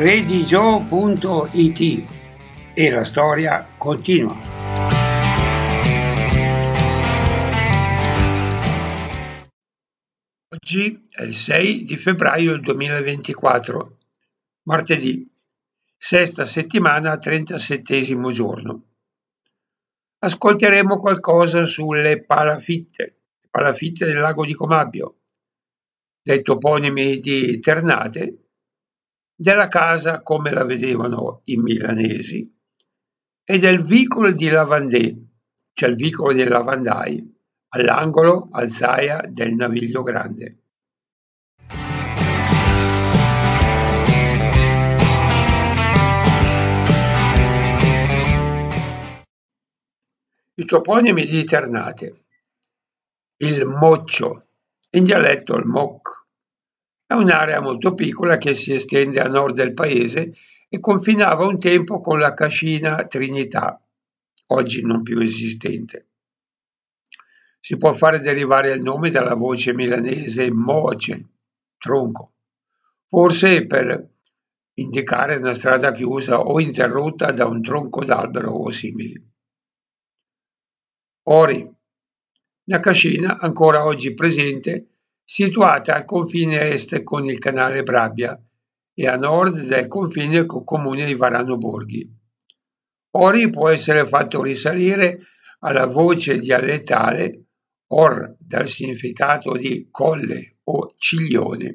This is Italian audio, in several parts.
redigio.it e la storia continua. Oggi è il 6 di febbraio 2024, martedì, sesta settimana, 37° giorno. Ascolteremo qualcosa sulle palafitte del lago di Comabio, dei toponimi di Ternate, della casa come la vedevano i milanesi e del vicolo di Lavandè, cioè il vicolo dei lavandai, all'angolo Alzaia del Naviglio Grande. I toponimi di Ternate. Il Moccio, in dialetto il Moc, è un'area molto piccola che si estende a nord del paese e confinava un tempo con la Cascina Trinità, oggi non più esistente. Si può fare derivare il nome dalla voce milanese moce, tronco, forse per indicare una strada chiusa o interrotta da un tronco d'albero o simili. Ori, una cascina ancora oggi presente, situata al confine est con il canale Brabbia e a nord del confine col comune di Varano Borghi. Ori può essere fatto risalire alla voce dialettale or, dal significato di colle o ciglione.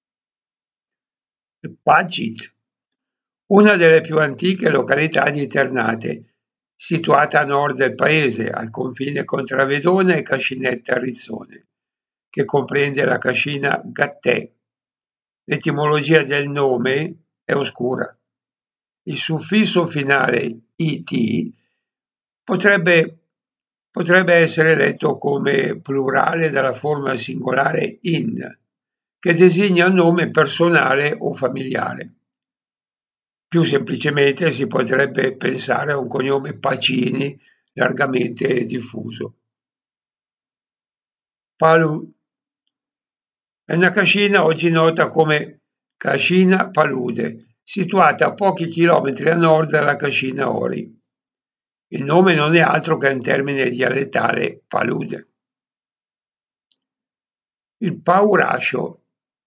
Pagit, una delle più antiche località di Ternate, situata a nord del paese, al confine con Travedona e Cascinetta Rizzone, che comprende la cascina Gattè. L'etimologia del nome è oscura. Il suffisso finale it potrebbe essere letto come plurale dalla forma singolare in, che designa un nome personale o familiare. Più semplicemente si potrebbe pensare a un cognome Pacini largamente diffuso. Palu è una cascina oggi nota come Cascina Palude, situata a pochi chilometri a nord dalla cascina Ori. Il nome non è altro che un termine dialettale palude. Il paurascio.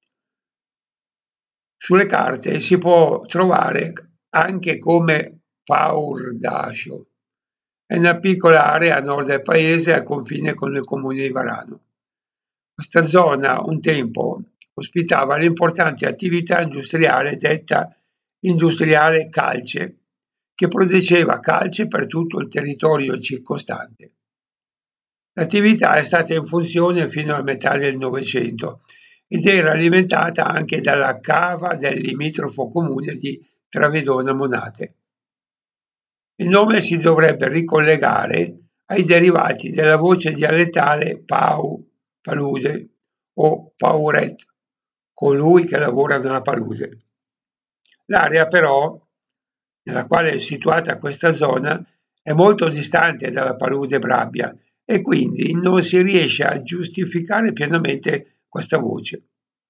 Sulle carte si può trovare anche come paurdascio. È una piccola area a nord del paese al confine con il comune di Varano. Questa zona un tempo ospitava l'importante attività industriale detta industriale calce, che produceva calce per tutto il territorio circostante. L'attività è stata in funzione fino a metà del Novecento ed era alimentata anche dalla cava del limitrofo comune di Travedona Monate. Il nome si dovrebbe ricollegare ai derivati della voce dialettale pau, palude o pauret, colui che lavora nella palude. L'area però, nella quale è situata questa zona, è molto distante dalla palude Brabbia e quindi non si riesce a giustificare pienamente questa voce.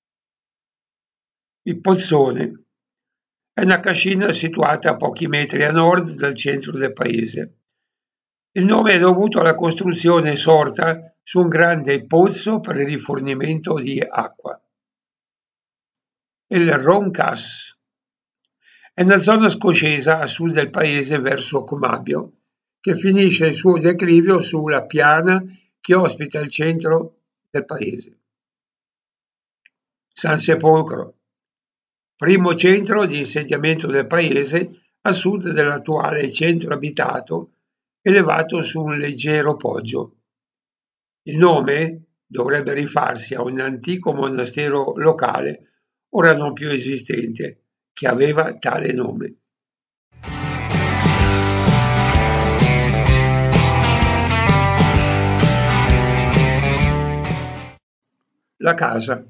Il Pozzone è una cascina situata a pochi metri a nord dal centro del paese. Il nome è dovuto alla costruzione sorta su un grande pozzo per il rifornimento di acqua. Il Roncas è una zona scoscesa a sud del paese verso Comabio, che finisce il suo declivio sulla piana che ospita il centro del paese. San Sepolcro, primo centro di insediamento del paese a sud dell'attuale centro abitato, elevato su un leggero poggio. Il nome dovrebbe rifarsi a un antico monastero locale, ora non più esistente, che aveva tale nome. La casa.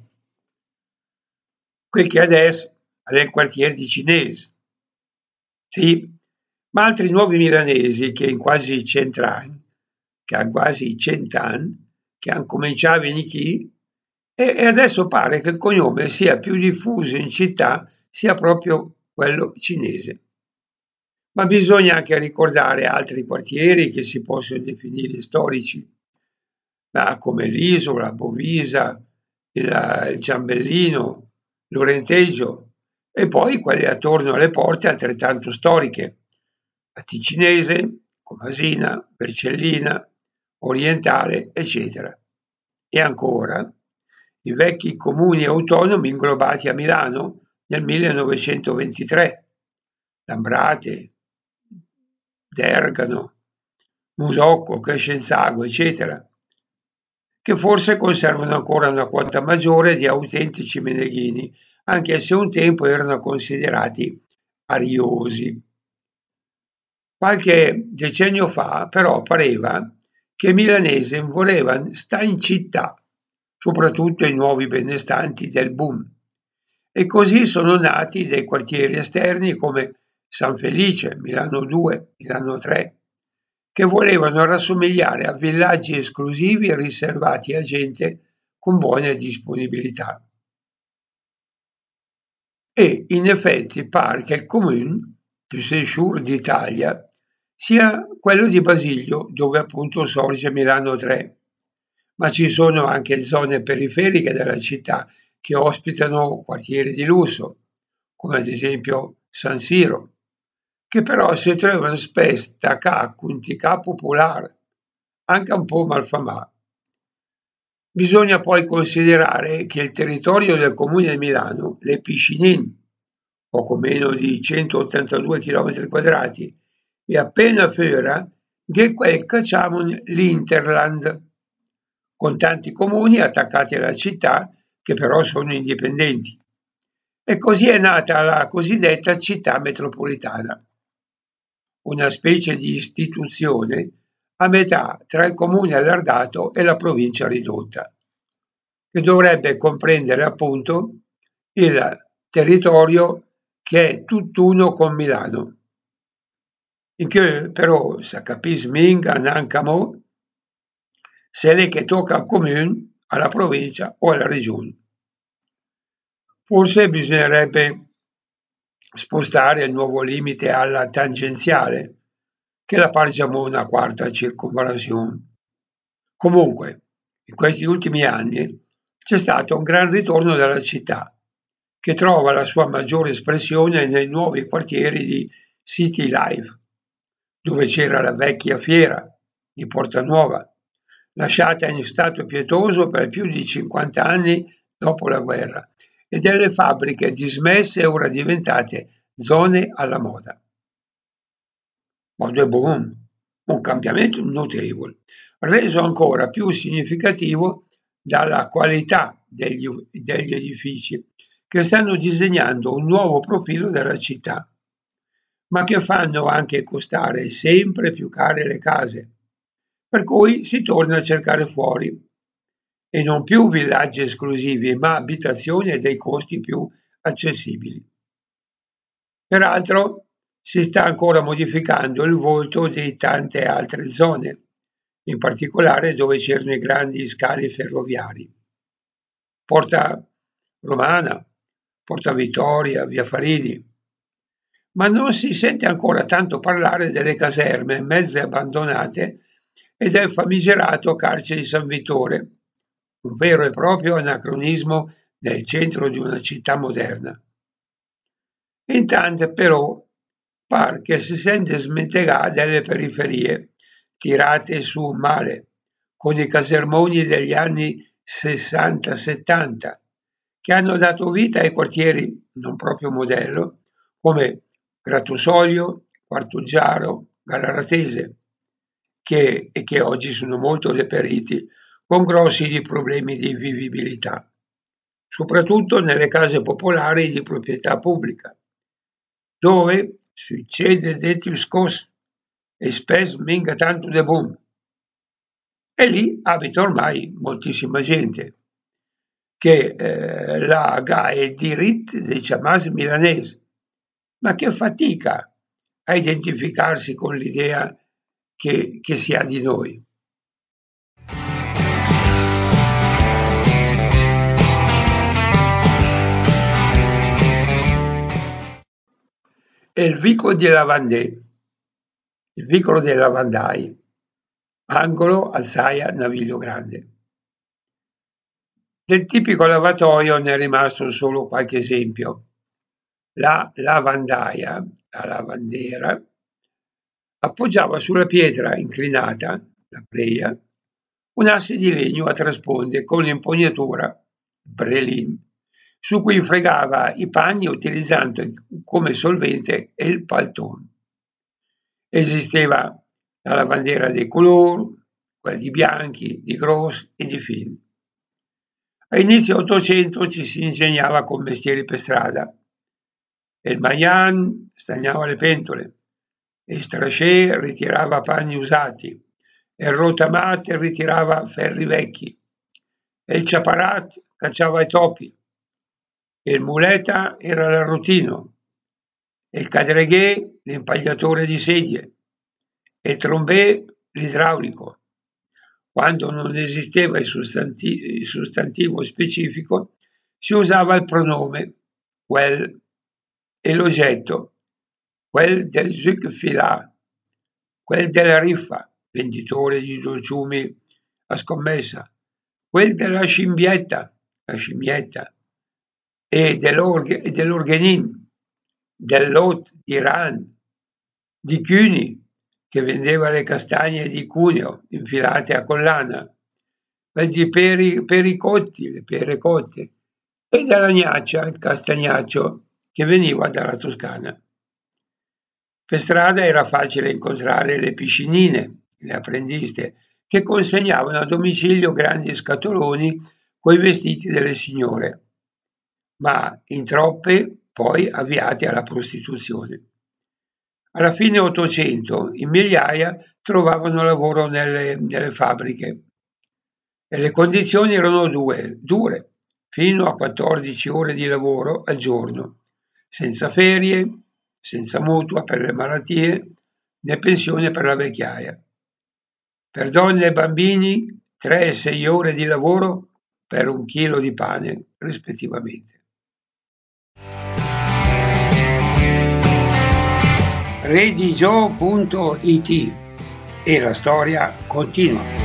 Quel che adesso è il quartiere di Cinese. Sì, ma altri nuovi milanesi che in quasi 100 anni, che ha quasi 100 anni, che hanno cominciato a venire qui, e adesso pare che il cognome sia più diffuso in città, sia proprio quello cinese. Ma bisogna anche ricordare altri quartieri che si possono definire storici, come l'Isola, Bovisa, il Giambellino, l'Orenteggio e poi quelle attorno alle porte altrettanto storiche, la Ticinese, Comasina, Vercellina, Orientale, eccetera. E ancora i vecchi comuni autonomi inglobati a Milano nel 1923, Lambrate, Dergano, Musocco, Crescenzago, eccetera, che forse conservano ancora una quota maggiore di autentici meneghini, anche se un tempo erano considerati ariosi. Qualche decennio fa, però, pareva che i milanesi volevano sta in città, soprattutto i nuovi benestanti del boom. E così sono nati dei quartieri esterni come San Felice, Milano 2, Milano 3, che volevano rassomigliare a villaggi esclusivi riservati a gente con buone disponibilità. E in effetti pare che il comune più séjour d'Italia sia quello di Basilio, dove appunto sorge Milano 3, ma ci sono anche zone periferiche della città che ospitano quartieri di lusso, come ad esempio San Siro, che però si trovano spesso a quantità popolare, anche un po' malfamà. Bisogna poi considerare che il territorio del comune di Milano, le Piscinin, poco meno di 182 km quadrati, è appena fiora che quel che chiamano l'Interland, con tanti comuni attaccati alla città che però sono indipendenti. E così è nata la cosiddetta città metropolitana, una specie di istituzione a metà tra il comune allargato e la provincia ridotta, che dovrebbe comprendere appunto il territorio che è tutt'uno con Milano, in che però si capisce minga neanche mo se è che tocca al comune, alla provincia o alla regione. Forse bisognerebbe spostare il nuovo limite alla tangenziale, che la pargiamo una quarta circonvallazione. Comunque, in questi ultimi anni c'è stato un gran ritorno della città, che trova la sua maggiore espressione nei nuovi quartieri di City Life, dove c'era la vecchia fiera di Porta Nuova, lasciata in stato pietoso per più di 50 anni dopo la guerra, e delle fabbriche dismesse e ora diventate zone alla moda. Modo boom, un cambiamento notevole, reso ancora più significativo dalla qualità degli edifici che stanno disegnando un nuovo profilo della città, ma che fanno anche costare sempre più care le case, per cui si torna a cercare fuori, e non più villaggi esclusivi, ma abitazioni a dei costi più accessibili. Peraltro si sta ancora modificando il volto di tante altre zone, in particolare dove c'erano i grandi scali ferroviari. Porta Romana, Porta Vittoria, Via Faridi. Ma non si sente ancora tanto parlare delle caserme mezze abbandonate e del famigerato carcere di San Vittore, un vero e proprio anacronismo nel centro di una città moderna. Intanto però par che si sente smentegare delle periferie tirate su male, con i casermoni degli anni 60-70, che hanno dato vita ai quartieri non proprio modello, come Grattosoglio, Quartuggiaro, Gallarate, che oggi sono molto deperiti, con grossi problemi di vivibilità, soprattutto nelle case popolari di proprietà pubblica, dove succede des cose e spesso mica tanto de bon. E lì abita ormai moltissima gente che la ha il diritto di chiamarsi milanese, ma che fatica a identificarsi con l'idea che si ha di noi. e il vicolo di Lavandais, il vicolo dei lavandai, angolo Alzaia Naviglio Grande. Del tipico lavatoio ne è rimasto solo qualche esempio. La lavandaia, la lavandera, appoggiava sulla pietra inclinata, la pleia, un asse di legno a tre sponde con l'impugnatura, brelin, su cui fregava i panni utilizzando come solvente il palton. Esisteva la lavandiera dei colori, quella di bianchi, di gros e di fin. A inizio Ottocento ci si ingegnava con mestieri per strada. Il Maillan stagnava le pentole, il Strachey ritirava panni usati, il Rotamat ritirava ferri vecchi, il Chaparat cacciava i topi, il Muleta era l'arrotino, il Cadreghé l'impagliatore di sedie, e il Trombè l'idraulico. Quando non esisteva il sostantivo specifico, si usava il pronome quel e l'oggetto quel del Zucchifilà, quel della riffa, venditore di dolciumi a scommessa, quel della scimmietta, la scimmietta, e dell'organin, dell'hôte di Ran, di Cuni, che vendeva le castagne di Cuneo infilate a collana, quel di Pericotti, le pere cotte, e della gnaccia, il castagnaccio, che veniva dalla Toscana. Per strada era facile incontrare le piscinine, le apprendiste, che consegnavano a domicilio grandi scatoloni coi vestiti delle signore, ma in troppe poi avviate alla prostituzione. Alla fine Ottocento in migliaia trovavano lavoro nelle fabbriche e le condizioni erano dure, fino a 14 ore di lavoro al giorno, senza ferie, senza mutua per le malattie, né pensione per la vecchiaia. Per donne e bambini 3 e 6 ore di lavoro per 1 chilo di pane, rispettivamente. Redigio.it e la storia continua.